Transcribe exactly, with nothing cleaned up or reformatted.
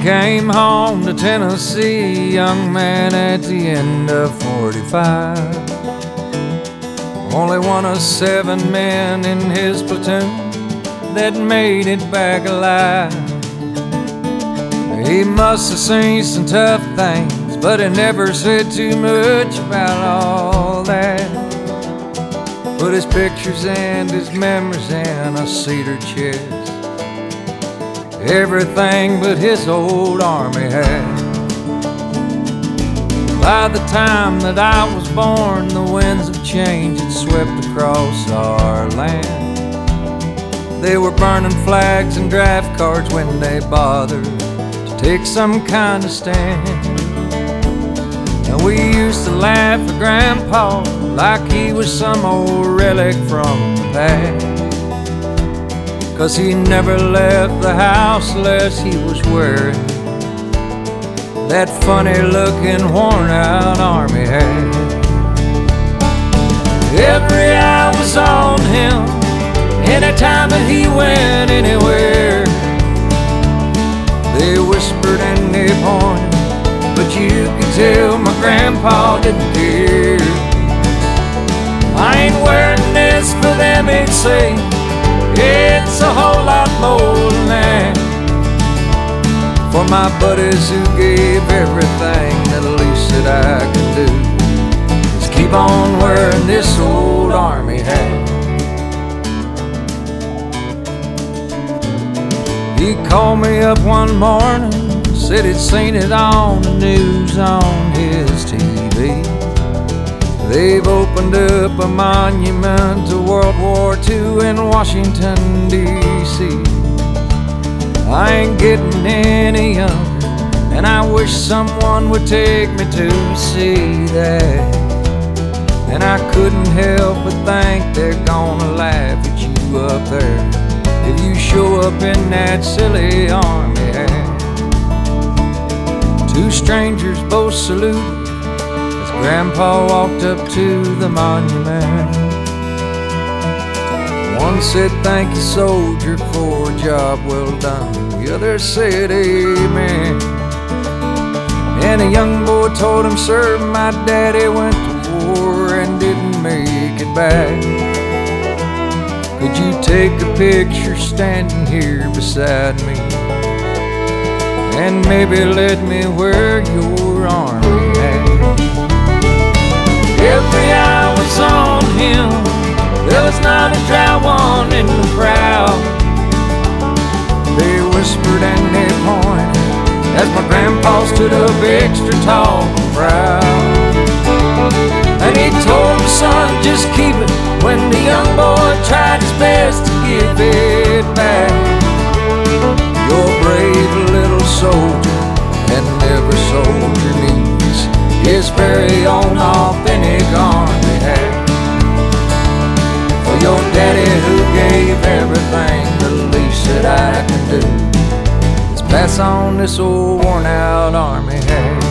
came home to Tennessee, young man at the end of forty-five. Only one of seven men in his platoon that made it back alive. He must have seen some tough things, but he never said too much about all that. Put his pictures and his memories in a cedar chest, everything but his old army hat. By the time that I was born, the winds of change had swept across our land. They were burning flags and draft cards when they bothered to take some kind of stand. And we used to laugh at Grandpa like he was some old relic from the past, 'cause he never left the house unless he was wearing that funny looking worn out army hat. Every eye was on him anytime that he went anywhere. They whispered and they pointed, but you could tell my grandpa didn't care. I ain't wearing this for them, he'd say, it's a whole lot more than that. For my buddies who gave everything, the least that I can do is keep on wearing this old army hat. He called me up one morning, said he'd seen it on the news on his T V. They've opened up a monument to World War Two in Washington, D C I ain't getting any younger, and I wish someone would take me to see that. And I couldn't help but think they're gonna laugh at you up there if you show up in that silly army hat. Two strangers both saluted as Grandpa walked up to the monument. One said, thank you, soldier, for a job well done. The other said, amen. And a young boy told him, sir, my daddy went to war and didn't make it back. Could you take a picture standing here beside me, and maybe let me wear your army hat? Every eye was on him, there was not a dry one in the crowd. They whispered and they pointed as my grandpa stood up extra tall and proud. And he told the son, just keep it, when the young boy tried his best to give it back. You're a brave little soldier, and every soldier needs his very own authentic army hat. For your daddy who gave everything, the least that I can do is pass on this old worn out army hat.